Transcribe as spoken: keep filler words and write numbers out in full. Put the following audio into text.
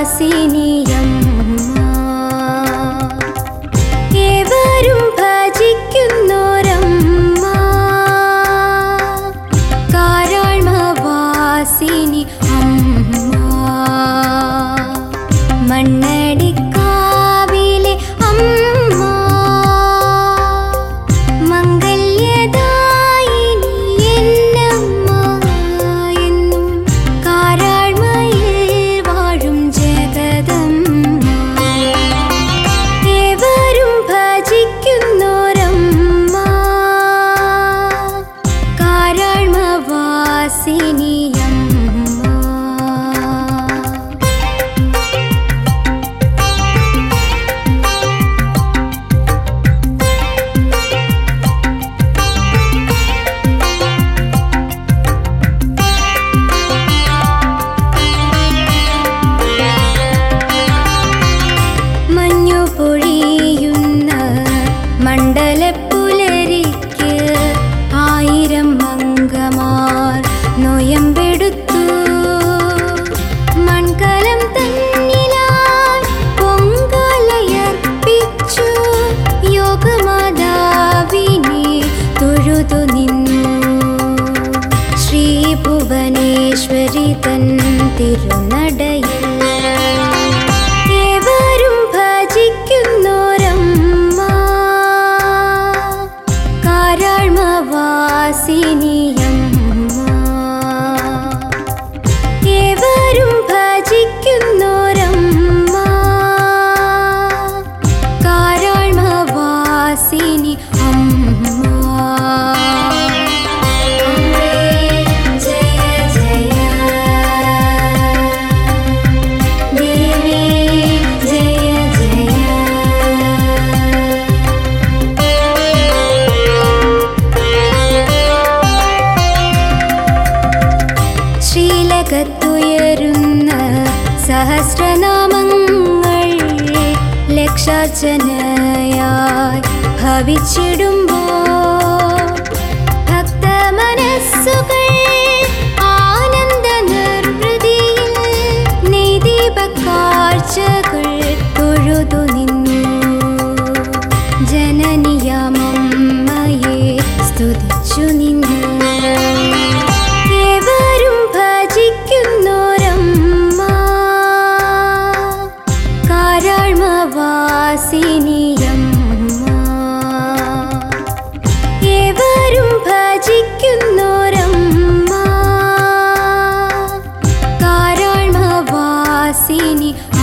ഏവരും ഭജിക്കുന്നോരമ്മ കാരാഴ്മവാസിനി അമ്മ. മണ്ണടിക്കാവിലെ അമ്മ മംഗല്യദായിനി എന്നമ്മ എന്നും കാരാഴ്മയിൽ വാഴും ജഗദമ്മ. ഏവരും ഭജിക്കുന്നോരമ്മ കാരാഴ്മവാസിനി മണ്ഡലപ്പുലരിക്ക് ആയിരം അംഗമാർ നൊയമ്പെടുത്തു. മൺകലം തന്നിലാൽ പൊങ്കാലയർപ്പിച്ചു. യോഗമാതാവിനെ തൊഴുതു നിന്നു. ശ്രീ ഭുവനേശ്വരി തൻ തിരുനടയിൽ ഏവരും ഭജിക്കുന്നോരമ്മ കാരാഴ്മവാസിനി അമ്മ. ഏവരും ഭജിക്കുന്നോരമ്മ കാരാഴ്മവാസിനി അമ്മ. ശ്രീലകത്തുയരുന്ന സഹസ്രനാമങ്ങൾ ലക്ഷാർച്ചനയായി ഭവിച്ചിടുമ്പോൾ ഭക്തമനസ്സുകൾ ആനന്ദ നിർവൃതിയിൽ നെയ്ദീപക്കാഴ്ചകൾ തൊഴുതു നിന്നു. ജനനിയമമ്മയെ സ്തുതിച്ചു നിന്നു. ഏവരും ഭജിക്കുന്നോരമ്മ കാരാഴ്മവാസിനി അമ്മ. ഏവരും ഭജിക്കുന്നോരമ്മ കാരാഴ്മവാസിനി